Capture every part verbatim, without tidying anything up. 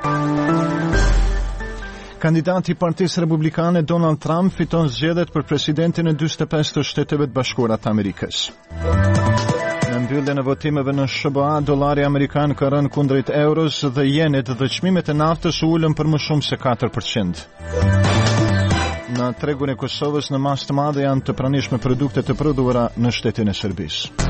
Kandidati i Partisë Republikane Donald Trump fiton zgjedhjet për presidentin e dyzet e pesë të Shteteve të Bashkuara të Amerikës. Në mbylljen e votimeve në S B A, dollari amerikan ka rënë kundrejt euros dhe jenit dhe çmimet e naftës u ulën për më shumë se katër përqind. Në tregun e Kosovës në masë të madhe janë të pranishme produkte të prodhuara në shtetin e Serbisë.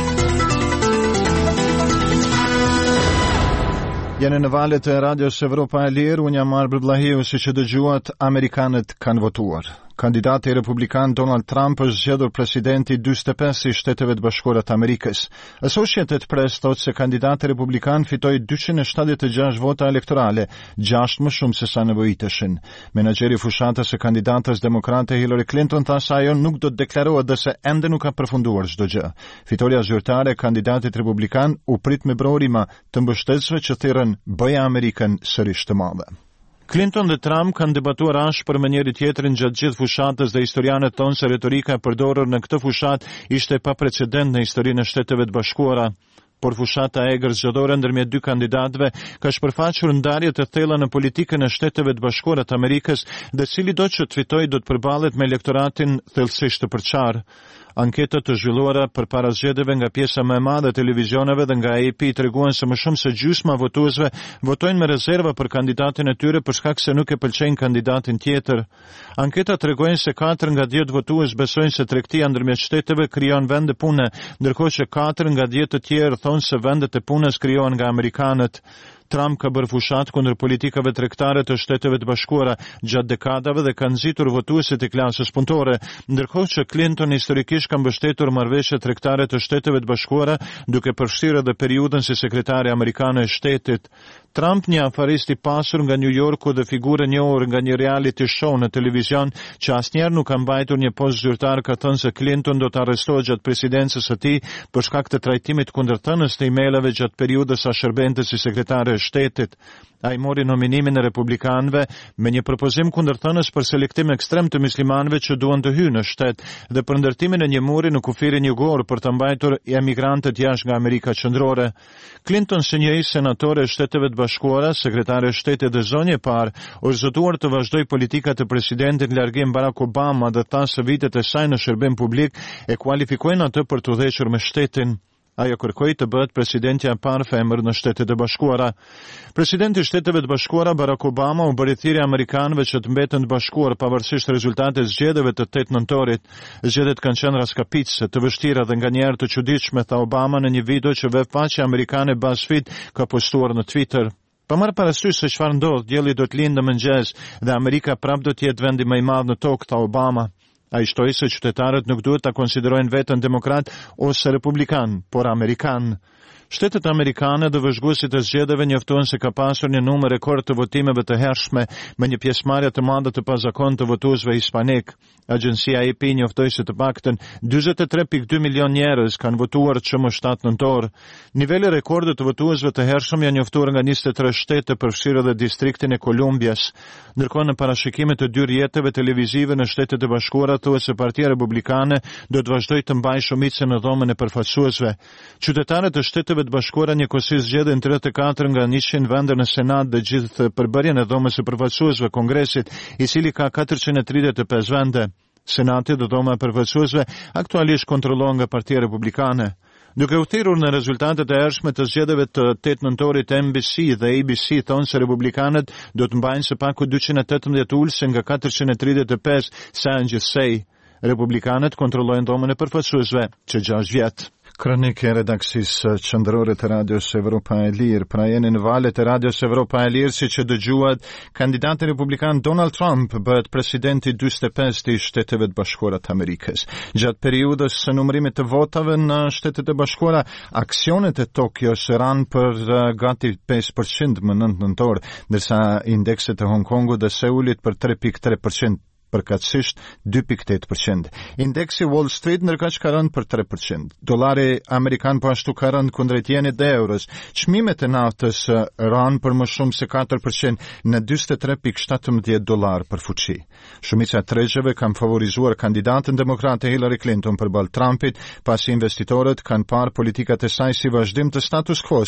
Jeni në valët e Radios Evropa e Lirë, unë jam Arber Blahiu, si që dëgjuat, Amerikanët kanë votuar. Kandidati republikan Donald Trump është zgjedhur presidenti i dyzet e pesë i Shteteve të Bashkuara të Amerikës. Associated Press thotë se kandidati republikan fitoi dyqind e shtatëdhjetë e gjashtë vota elektorale, gjashtë më shumë se sa nevojiteshin. Menaxheri i fushatës së kandidates demokrate Hillary Clinton tha se ajo nuk do të deklarohet dhe se ende nuk ka përfunduar çdo gjë. Fitoria zyrtare e kandidatit republikan u prit me brorima të mbështetësve që thirrën bëja Amerikën sërish të madhe. Clinton dhe Trump kanë debatuar ashpër me njëri tjetrin gjatë gjithë fushatës dhe historianët thonë se retorika e përdorur në këtë fushatë ishte pa precedent në historinë e Shteteve të Bashkuara. Por fushata e egër zgjedhore ndërmjet dy kandidatëve ka shpërfaqur ndarje të thella në politikën e Shteteve të Bashkuara të Amerikës dhe cili do që të fitojë do të përballet me elektoratin thellësisht të përçarë. Anketat të zhvilluara përpara zgjedhjeve nga pjesa më e madhe e televizioneve dhe nga A P treguan se më shumë se gjysma e votuesve votojnë me rezerva për kandidatin e tyre për shkak se nuk e pëlqejnë kandidatin tjetër. Anketat tregojnë se katër nga dhjetë votues besojnë se tregtia ndërmjet shteteve krijon vende pune, ndërkohë që katër nga dhjetë të tjerë thonë se vendet e punës krijohen nga amerikanët. Trump ka bërë fushat kundër politikave tregtare të Shteteve të Bashkuara gjatë dekadave dhe ka nxitur votuesit e klasës punëtore, ndërkohë që Clinton historikisht ka mbështetur marrëveshjet tregtare të Shteteve të Bashkuara, duke përfshirë edhe periudhën si sekretare amerikane e shtetit. Trump, një afarist i pasur nga New Yorku dhe figurë e njohur nga një reality show në televizion që asnjëherë nuk ka mbajtur një postë zyrtar, ka thënë se Clinton do të arrestohet gjatë presidencës së tij për shkak të trajtimit kundërtënës të emailave gjatë periudhës sa shërbente si sekretare e shtetit. Ai mori nominimin e republikanëve me një propozim kundërtënës për selektim ekstrem të muslimanëve që duan të hyjnë në shtet dhe për ndërtimin e një muri në kufirin jugor për të mbajtur emigrantët jashtë nga Amerika Qendrore. Clinton, si një ish senatore e Shteteve të Bashkuara, sekretare e shtetit dhe zonjë e parë, është zotuar të vazhdoj politikat e presidentit në largim Barack Obama dhe tha se vitet e saj në shërbim publik e kualifikojnë atë për të udhëhequr me shtetin. Ajo kërkoi të bëhet presidentja e parë femër në Shtetet e Bashkuara. Presidenti i Shteteve të Bashkuara Barack Obama u bëri thirrje amerikanëve që të mbeten të bashkuar pavarësisht rezultateve të zgjedhjeve të tetë nëntorit. Zgjedhjet kanë qenë raskapicse, të vështira dhe nganjëherë të çuditshme, tha Obama në një video që vetfaqja amerikane BuzzFeed ka postuar në Twitter. Pa marrë parasysh se çfarë ndodh, dielli do të lindë në mëngjes dhe Amerika prapë do të jetë vendi më i madh në tokë, tha Obama. A i shtoi se qytetarët nuk duhet ta konsiderojnë veten demokrat ose republikan, por amerikan. Shtetet amerikane dhe vëzhguesit e zgjedhjeve njoftuan se ka pasur një numër rekord të votimeve të hershme me një pjesëmarrje të madhe të pazakontë të votuesve hispanik. Agjencia A P njoftoi se të paktën dyzet e tre pikë dy milion njerëz kanë votuar që më shtatë nëntor. Niveli rekordit të votuesve të hershëm janë njoftuar nga njëzet e tre shtete përfshirë edhe distriktin e Kolumbias. Ndërkohë në parashikimet të dy rrjeteve televizive në Shtetet e Bashkuara thuhet se Partia Republikane do të vazhdojë të mbajë shumicën në dhomën e përfaqësuesve. Qytetarët e Shteteve të Bashkuara njëkohësisht zgjedhin tridhjetë e katër nga njëqind vende në Senat dhe gjithë përbërjen e dhomës së përfaqësuesve Kongresit, i cili ka katërqind e tridhjetë e pesë vende. Senati dhe dhoma e përfaqësuesve aktualisht kontrollohen nga Partia Republikane. Duke u thirrur në rezultatet e hershme të zgjedhjeve të tetë nëntorit, N B C dhe A B C thonë se republikanët do të mbajnë së paku dyqind e tetëmbëdhjetë ulëse nga katërqind e tridhjetë e pesë sa në gjithsej. Republikanët kontrollojnë dhomën e përfaqësuesve që gjashtë vjet. Kronik e redaksisë qendrore të Radios Evropa e Lirë. Pra jeni në valët e Radios Evropa e Lirë, si që dëgjuat, kandidati republikan Donald Trump bëhet presidenti dyzet e pesë të Shteteve të Bashkuara të Amerikës. Gjatë periudhës së numërimit të votave në Shtetet e Bashkuara, aksionet e Tokios ranë për uh, gati pesë përqind më nëntë nëntor, ndërsa indekset e Hong Kongut dhe Seulit për tre pikë tre përqind. Përkatësisht dy pikë tetë përqind. Indeksi Wall Street ndërkaq ka rënë për tre përqind. Dollari amerikan po ashtu ka rënë kundrejt jenit dhe euros. Çmimet e naftës ranë për më shumë se katër përqind në dyzet e tre pikë shtatëmbëdhjetë dollar për fuqi. Shumica e tregjeve kanë favorizuar kandidatën demokrate Hillary Clinton përballë Trumpit, pasi investitorët kanë parë politikat e saj si vazhdim të status quo,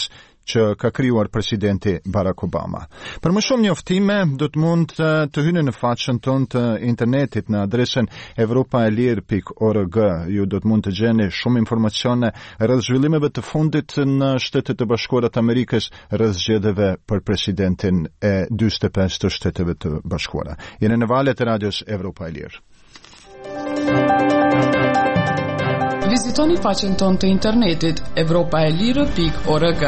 që ka krijuar presidenti Barack Obama. Për më shumë njoftime, do të mund të, të hyni në faqen tonë të internetit në adresën evropaelir pikë org. Ju do të mund të gjeni shumë informacione rreth zhvillimeve të fundit në Shtetet e Bashkuara të Amerikës rreth zgjedhjeve për presidentin e dyzet e pesë të Shteteve të Bashkuara. Jeni në valët e radios Evropa e Lirë. Vizitoni faqen tonë të internetit evropaelirë pikë org.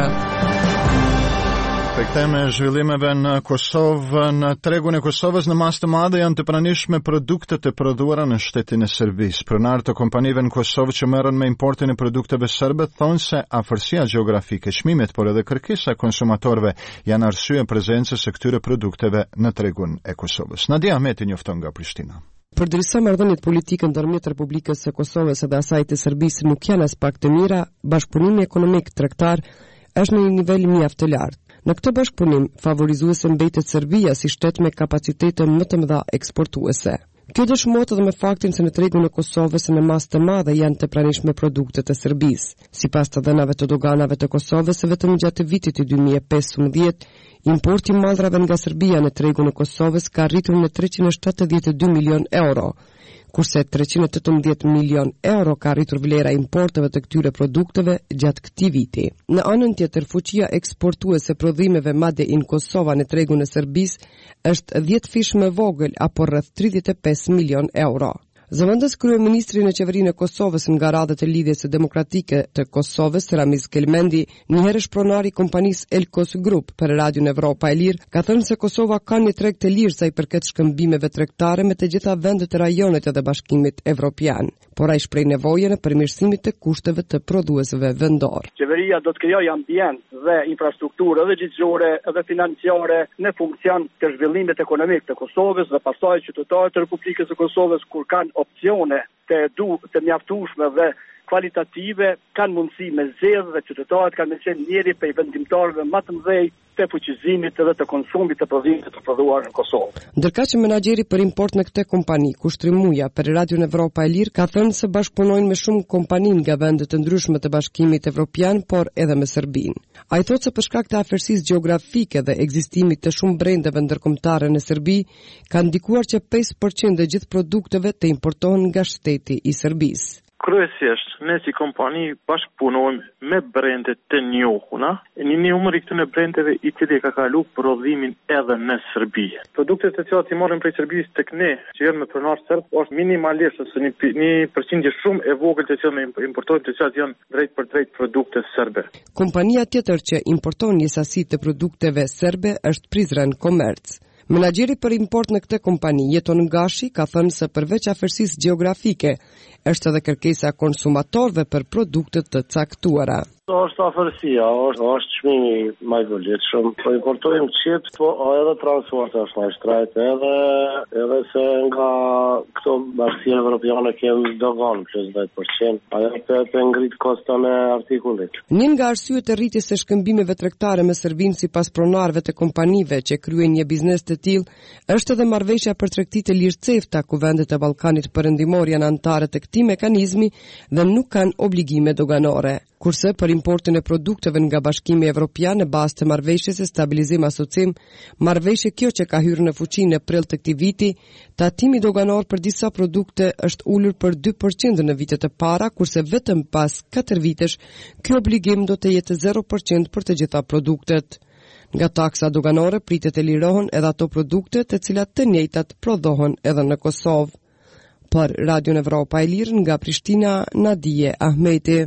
Kthehemi zhvillimeve në Kosovë. Në tregun e Kosovës në masë të madhe janë të pranishme produktet e prodhuara në shtetin e Serbisë. Pronarët të kompanive në Kosovë që merren me importin e produkteve serbe thonë se afërsia gjeografike, çmimet, por edhe kërkesa e konsumatorëve janë arsye prezencës së këtyre produkteve në tregun e Kosovës. Nadia Ahmeti njofton nga Prishtina. Përderisa marrëdhëniet politike ndërmjet Republikës së Kosovës dhe asaj të Serbisë nuk janë as pak të mira, bashkëpunimi ekonomik tregtar është në një nivel mjaft të lartë. Në këtë bashkëpunim, favorizuese mbetet Serbia si shtet me kapacitete më të mëdha eksportuese. Kjo dëshmohet edhe me faktin se në tregun e Kosovës në masë të madhe janë të pranishme produktet e Serbisë. Sipas të dhënave të doganave të Kosovës, vetëm gjatë vitit të dy mijë e pesëmbëdhjetë, importi i mallrave nga Serbia në tregun e Kosovës ka arritur në treqind e shtatëdhjetë e dy milion euro, kurse treqind e tetëmbëdhjetë milion euro ka arritur vlera importeve të këtyre produkteve gjatë këtij viti. Në anën tjetër, fuqia eksportuese prodhimeve made in Kosova në tregun e Serbisë është dhjetë fish më vogël apo rreth tridhjetë e pesë milion euro. Zëvendës kryeministri në qeverinë e Kosovës nga radhët e lidhjes së demokratike të Kosovës, Ramiz Kelmendi, një herësh pronar i kompanisë Elkos Group për Radion Evropa e Lirë, ka thënë se Kosova ka një treg të lirë sa i përket shkëmbimeve tregtare me të gjitha vendet e rajonet edhe Bashkimit Evropian, por ai shpreh nevojën e përmirësimit të kushteve të prodhuesve vendor. Qeveria do të krijojë ambient dhe infrastrukturë edhe gjithësore edhe financiare në funksion të zhvillimit ekonomik të Kosovës dhe pastaj qytetarët të Republikës së Kosovës kur kanë opcione të du të mjaftueshme dhe kvalitative kanë mundësi me zgjedhë dhe qytetarët kanë qenë njëri prej vendimtarëve më të mëdhej të fuqizimit dhe të konsumit të prodhimeve të prodhuara në Kosovë. Ndërkaq që menaxheri për import në këtë kompani, Kushtri Muja për Radion Evropa e Lirë, ka thënë se bashkëpunojnë me shumë kompani nga vende të ndryshme të Bashkimit Evropian, por edhe me Serbinë. Ai thotë se për shkak të afërsisë gjeografike dhe ekzistimit të shumë brendeve ndërkombëtare në Serbi, ka ndikuar që pesë përqind e gjithë produkteve të importohen nga shteti i Serbisë. Kryesisht, ne si kompani bashkëpunojmë me brende të njohura, një numër i këtyre brendeve i cili ka kalu prodhimin edhe në Serbi. Produktet të cilat i marrin prej Serbisë tek ne, që janë me pronar serb, është minimalisht ose një, një përqindje shumë e vogël të cilat importojnë, të cilat janë drejt për drejt produkte serbe. Kompania tjetër që importon një sasi të produkteve serbe është Prizren Komerc. Menaxheri për import në këtë kompani, Jeton Gashi, ka thënë se përveç afërsisë gjeografike, është edhe kërkesa e konsumatorëve për produkte të caktuara. Është afërsia, është, është çmimi më i volitshëm. Po importojmë çip, po edhe transporti është më i shtrejtë, edhe edhe se nga këto bashkia evropiane kemi dogan plus dhjetë përqind. Ajo të ngrit koston e artikullit. Një nga arsyet e rritjes së shkëmbimeve tregtare me Serbinë sipas pronarëve të kompanive që kryejnë një biznes të tillë, është edhe marrëveshja për tregtitë e lirë CEFTA, ku vendet e Ballkanit Perëndimor janë anëtare të këtij mekanizmi dhe nuk kanë obligime doganore. Kurse për importin e produkteve nga Bashkimi Evropian në bazë të marrëveshjes së stabilizim asocim, marrëveshje kjo që ka hyrë në fuqi në prill të këtij viti, tatimi doganor për disa produkte është ulur për dy përqind në vitet e para, kurse vetëm pas katër vitesh ky obligim do të jetë zero përqind për të gjitha produktet. Nga taksa doganore pritet të lirohen edhe ato produkte të cilat të njëjtat prodhohen edhe në Kosovë. Për Radion Evropa e Lirë nga Prishtina, Nadije Ahmeti.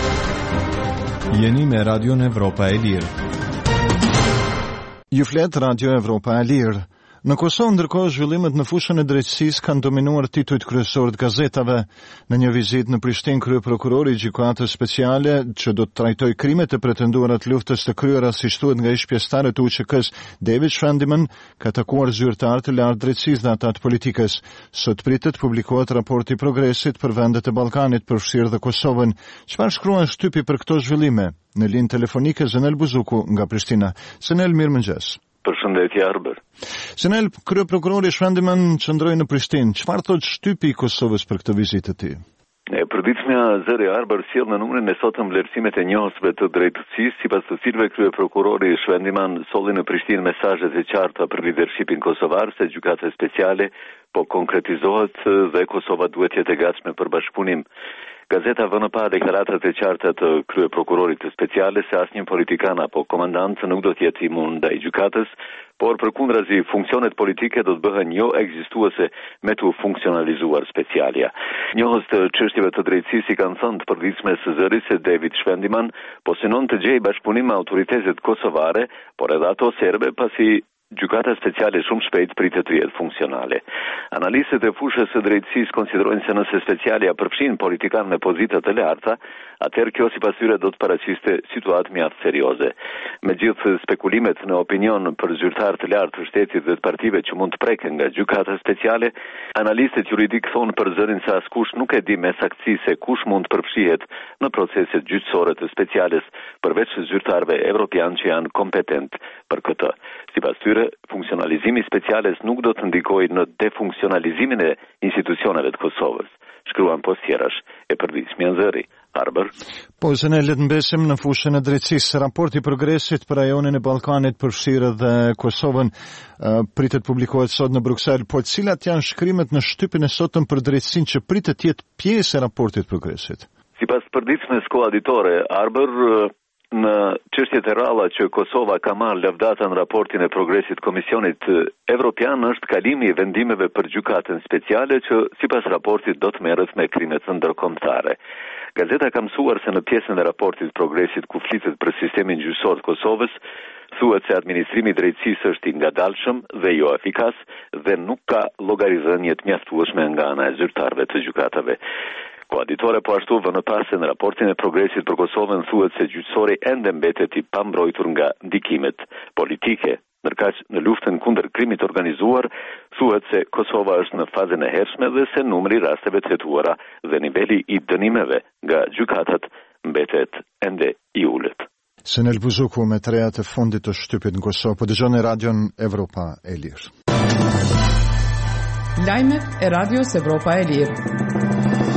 Jeni me Radion Evropa e Lirë. Ju flet Radio Evropa e Lirë. Në Kosovë, ndërkohë, zhvillimet në fushën e drejtësisë kanë dominuar titujt kryesorë të gazetave. Në një vizitë në Prishtinë, kryeprokurori i gjykatës speciale që do të trajtojë krimet e pretenduara të luftës të kryera, siç thuhet nga ish pjesëtarët e U Q K-s, David Schwendiman, ka takuar zyrtarë të lartë drejtësisë dhe ata të politikës. Sot pritet publikohet raporti i progresit për vendet e Ballkanit, përfshirë dhe Kosovën. Çfarë shkruan shtypi për këto zhvillime? Në linë telefonike Zenel Buzuku nga Prishtina. Zenel, mirëmëngjes. Përshëndetje Arber. Zenel, kryeprokurori Schwendiman qëndroi në Prishtinë. Çfarë thotë shtypi i Kosovës për këtë vizitë të tij? E përditshmja zëri Arber sjell në numrin e sotëm vlerësimet e njohësve të drejtësisë, sipas të cilëve krye prokurori Shvendiman solli në Prishtinë mesazhet e qarta për lidershipin kosovar se gjykata speciale po konkretizohet dhe Kosova duhet të jetë e gatshme për bashkëpunim. Gazeta vën pa deklaratat e qarta të krye prokurorit të speciale se asnjë politikan apo komandant nuk do të jetë imun ndaj gjykatës, por përkundrazi funksionet politike do të bëhen jo ekzistuese me të funksionalizuar specialja. Njohës të çështjeve të drejtësisë i kanë thënë të përditshme së zërit se David Shvendiman po synon të gjejë bashkëpunim me autoritetet kosovare, por edhe ato serbe, pasi gjykata speciale shumë shpejt pritet të jetë funksionale. Analistët e fushës së drejtësisë konsiderojnë se nëse specialja përfshin politikan me pozita të larta, atëherë kjo sipas tyre do të paraqiste situatë mjaft serioze. Megjithë spekulimet në opinion për zyrtar të lartë të shtetit dhe të partive që mund të preken nga gjykata speciale, analistët juridik thonë për zërin se askush nuk e di me saktësi se kush mund të përfshihet në proceset gjyqësore të speciales, përveç zyrtarëve evropian që janë kompetent për këtë. Sipas tyre, funksionalizimi speciales nuk do të ndikojë në defunksionalizimin e institucioneve të Kosovës. Shkruan postjerash e përditshmja zëri Arber. Po, se ne le të mbesim në fushën e drejtësisë. Raporti i progresit për rajonin e Ballkanit përfshirë dhe Kosovën uh, pritet publikohet sot në Bruksel, por cilat janë shkrimet në shtypin e sotëm për drejtësinë që pritet të jetë pjesë e raportit progresit? Sipas përditshmes koaditore Arber, në çështjet e rralla që Kosova ka marrë lavdata në raportin e progresit Komisionit Evropian është kalimi i vendimeve për gjykatën speciale që sipas raportit do të merret me krimet ndërkombëtare. Gazeta ka mësuar se në pjesën e raportit progresit ku flitet për sistemin gjyqësor të Kosovës, thuhet se administrimi i drejtësisë është i ngadalshëm dhe jo efikas dhe nuk ka llogaridhënie të mjaftueshme nga ana e zyrtarëve të gjykatave. Koaditore po ashtu vënë pas se në raportin e progresit për Kosovën thuhet se gjyqësori ende mbetet i pambrojtur nga ndikimet politike. Ndërkaq në luftën kundër krimit organizuar, thuhet se Kosova është në fazën e hershme dhe se numri rasteve të hetuara dhe niveli i dënimeve nga gjykatat mbetet ende i ulët. Senel Buzuku me të rejat e fundit të shtypit në Kosovë, po dëgjon e Radion Evropa e Lirë. Lajmet e Radios Evropa e Lirë.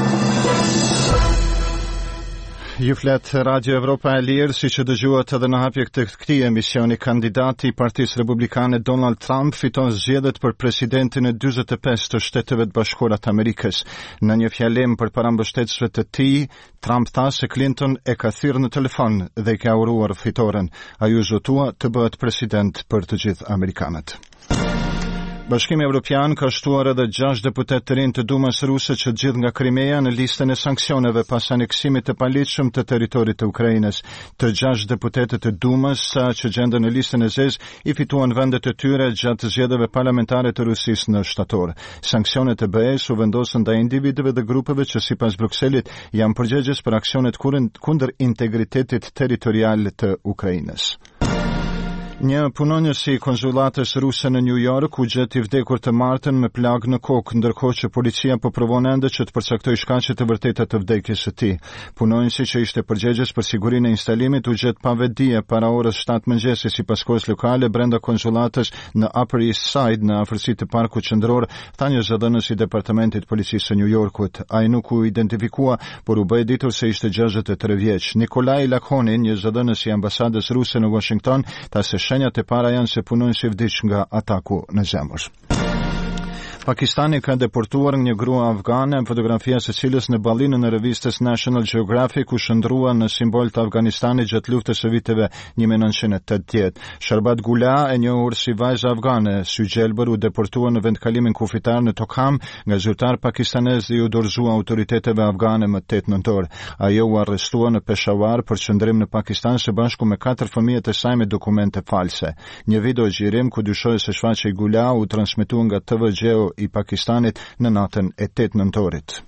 Ju flet Radio Evropa e Lirë, si që dëgjuat edhe në hapje të këtij emisioni, kandidati i Partisë Republikane Donald Trump fiton zgjedhjet për presidentin e dyzet e pesë të Shteteve të Bashkuara të Amerikës. Në një fjalim përpara mbështetësve të tij, Trump tha se Clinton e ka thirrë në telefon dhe i ka uruar fitoren. Ai u zotua të bëhet president për të gjithë amerikanët. Bashkimi Evropian ka shtuar edhe gjashtë deputet të rinj të Dumës ruse që të gjithë nga Krimea në listën e sanksioneve pas aneksimit të paligjshëm të territorit të Ukrainës. Të gjashtë deputetët e Dumës që gjenden në listën e zezë i fituan vendet e tyre gjatë zgjedhjeve parlamentare të Rusisë në shtator. Sanksionet e B E-s u vendosën ndaj individëve dhe grupeve që sipas Brukselit janë përgjegjës për aksionet kundër integritetit territorial të Ukrainës. Një punonjës i konsulatës ruse në New York u gjet i vdekur të martën me plag në kokë, ndërkohë që policia po provon ende që të përcaktoj shkaqet e vërteta të vdekjes së tij. Punonjësi që ishte përgjegjës për sigurinë e instalimit u gjet pa vetdije para orës shtatë mëngjesi sipas kohës lokale brenda konsulatës në Upper East Side në afërsi të parkut qendror, tha një zëdhënës i departamentit policisë së New Yorkut. Ai nuk u identifikua, por u bë ditur se ishte gjashtëdhjetë e tre vjeç. Nikolaj Lakhonin, një zëdhënës i ambasadës ruse në Washington, tha se shenjat e para janë se punonjësi vdiq nga ataku në zemër. Pakistani ka deportuar një grua afgane, fotografia së cilës në ballinë në revistës National Geographic u shndrua në simbol të Afganistanit gjatë luftës së viteve një mijë e nëntëqind e tetëdhjetë. Sharbat Gula, e njohur si vajza afgane, sy gjelbër u deportua në vendkalimin kufitar në Tokham nga zyrtar pakistanez dhe u dorëzua autoriteteve afgane më tetë nëntor. Ajo u arrestua në Peshawar për qëndrim në Pakistan së bashku me katër fëmijët e saj me dokumente false. Një video xhirim ku dyshohet se shfaqej Gula u transmetua nga T V G i Pakistanit në natën e tetë nëntorit.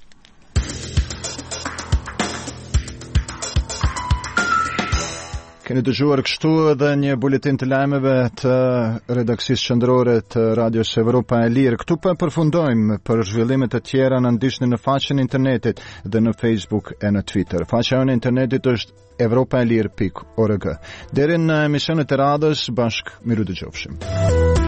Keni dëgjuar kështu edhe një buletin të lajmeve të redaksisë qendrore të Radios Evropa e Lirë. Këtu po përfundojmë, për zhvillimet e tjera na ndiqni në faqen e internetit dhe në Facebook e në Twitter. Faqja e internetit është evropaelir pikë org. Deri në emisionet e radhës, bashkë miru dëgjofshim.